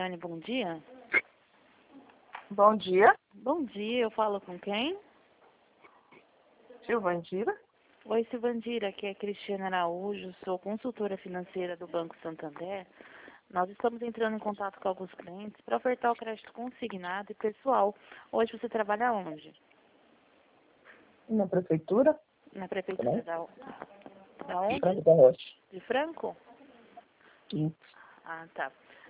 Cristiane, bom dia. Bom dia, Bom dia, eu falo com quem? Silvandira. Oi, Silvandira, aqui é Cristiane Araújo, sou consultora financeira do Banco Santander. Nós estamos entrando em contato com alguns clientes para ofertar o crédito consignado e pessoal. Hoje você trabalha onde? Na prefeitura, Na prefeitura da onde? Franco da Rocha. De Franco? Sim. Ah, tá.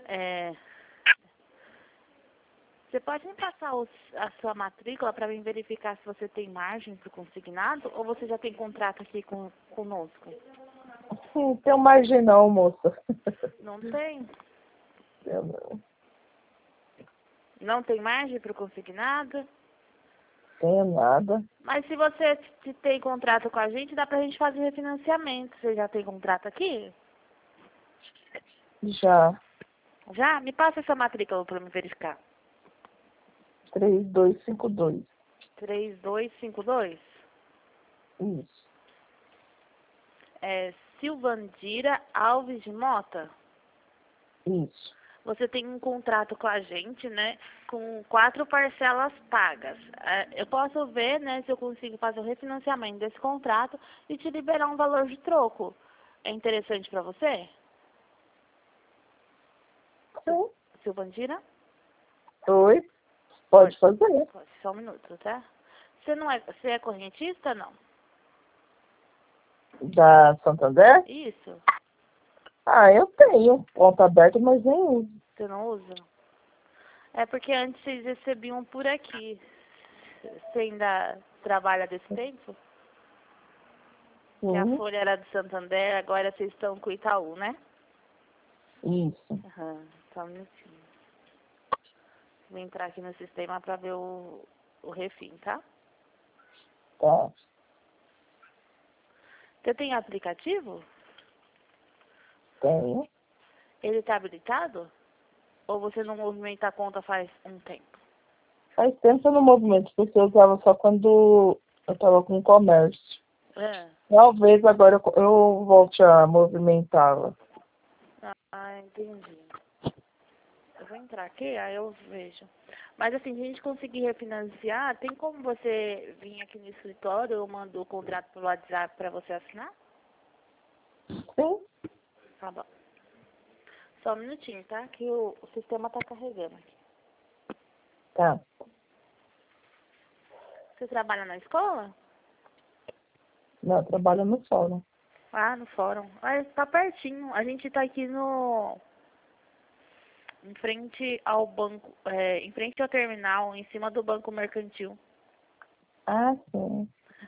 Você pode me passar a sua matrícula para mim verificar se você tem margem para o consignado ou você já tem contrato aqui conosco? Não tem margem não, moça. Não tem? Eu não Não tem margem para o consignado? tenho nada. Mas se você tem contrato com a gente, dá para a gente fazer refinanciamento. Você já tem contrato aqui? Já. Já? Me passa essa matrícula para me verificar. 3252. 3252? Isso. É Silvandira Alves de Mota? Isso. Você tem um contrato com a gente, né, com 4 parcelas pagas. Eu posso ver, né, se eu consigo fazer o refinanciamento desse contrato e te liberar um valor de troco. É interessante para você? Sim. Silvandira? Oi. Pode fazer. Pode, só um minuto, tá? Você é correntista, não? Da Santander? Isso? Ah, eu tenho conta aberta, mas nem uso. Você não usa? É porque antes vocês recebiam por aqui. Você ainda trabalha desse tempo? Que a Sim. folha era do Santander, agora vocês estão com o Itaú, né? Isso. Aham, só um minutinho. Vou entrar aqui no sistema para ver o refim, tá? Tá. Você tem aplicativo? Tenho. Ele está habilitado? Ou você não movimenta a conta faz um tempo? Faz tempo no movimento, porque eu usava só quando eu tava com comércio. É. Talvez agora eu volte a movimentá-la. Ah, entendi. Eu vou entrar aqui, aí eu vejo. Mas assim, se a gente conseguir refinanciar, tem como você vir aqui no escritório, eu mando o contrato pelo WhatsApp para você assinar? Sim. Tá bom. Só um minutinho, tá? Que o sistema tá carregando aqui. Tá. Você trabalha na escola? Não, eu trabalho no fórum. Ah, no fórum. Ah, tá pertinho. A gente tá aqui em frente ao banco, em frente ao terminal, em cima do banco mercantil. Ah, sim.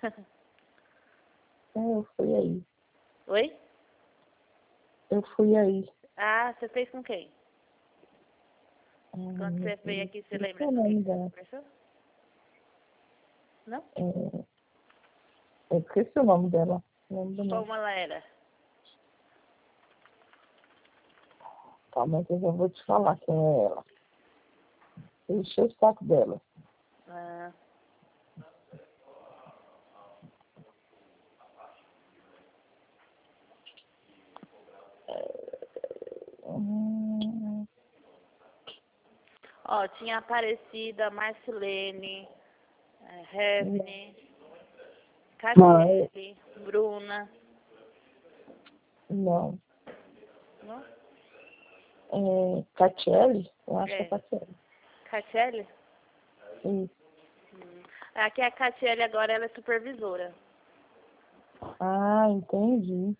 Eu fui aí. Oi? Eu fui aí. Ah, você fez com quem? Quando você veio aqui, você Esqueci lembra o com quem nome que você dela. conversou? Não? Eu esqueci o nome dela. Não lembro não. Como ela era? Calma aí que eu já vou te falar quem é ela. Eu enchei o saco dela. Ah, Hum, ó, tinha Aparecida, Marcelene, Revne, não, Catiele, Bruna. não. Não? Catiele? Eu acho que é É. Catiele. Catiele? Isso. Aqui a Catiele agora ela é supervisora. Ah, entendi.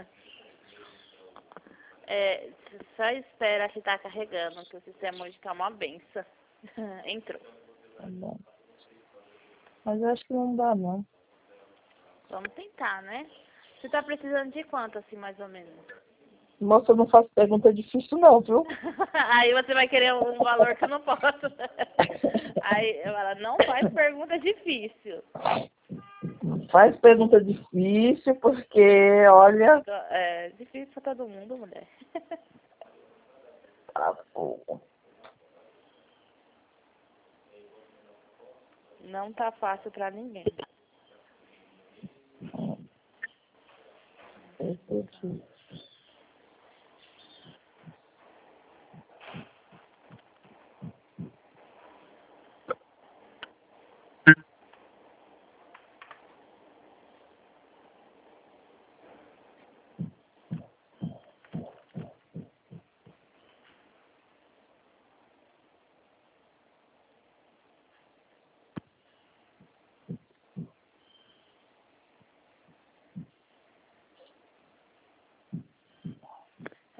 Só espera que tá carregando, que o sistema hoje tá uma benção. Entrou. Tá bom. Mas eu acho que não dá, não. Vamos tentar, né? Você tá precisando de quanto, assim, mais ou menos? Moça, eu não faço pergunta difícil, não, viu? Aí você vai querer um valor que eu não posso. Aí ela não faz pergunta difícil. Não faz pergunta difícil, porque, olha... É difícil pra todo mundo, mulher. Tá bom. Não tá fácil pra ninguém. Esse aqui.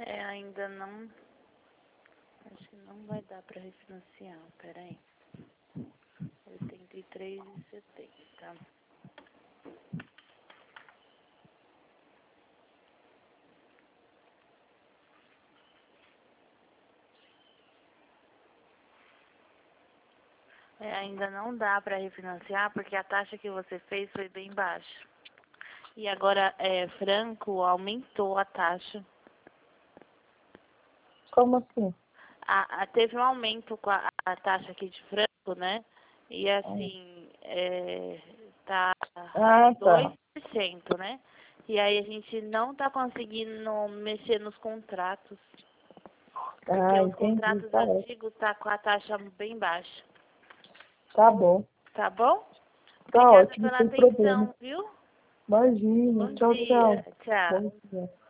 Ainda não. Acho que não vai dar para refinanciar. Pera aí. 83,70. Ainda não dá para refinanciar porque a taxa que você fez foi bem baixa. E agora, Franco aumentou a taxa. Como assim? Teve um aumento com a taxa aqui de Franco, né? E assim, tá Tá. 2%, né? E aí a gente não tá conseguindo mexer nos contratos. Porque os Entendi. contratos Tá, antigos tá com a taxa bem baixa. tá bom. Tá bom? Tá Obrigada ótimo, pela sem problema. atenção, viu? Imagina. Bom Tchau, dia. tchau. Tchau. Bom dia.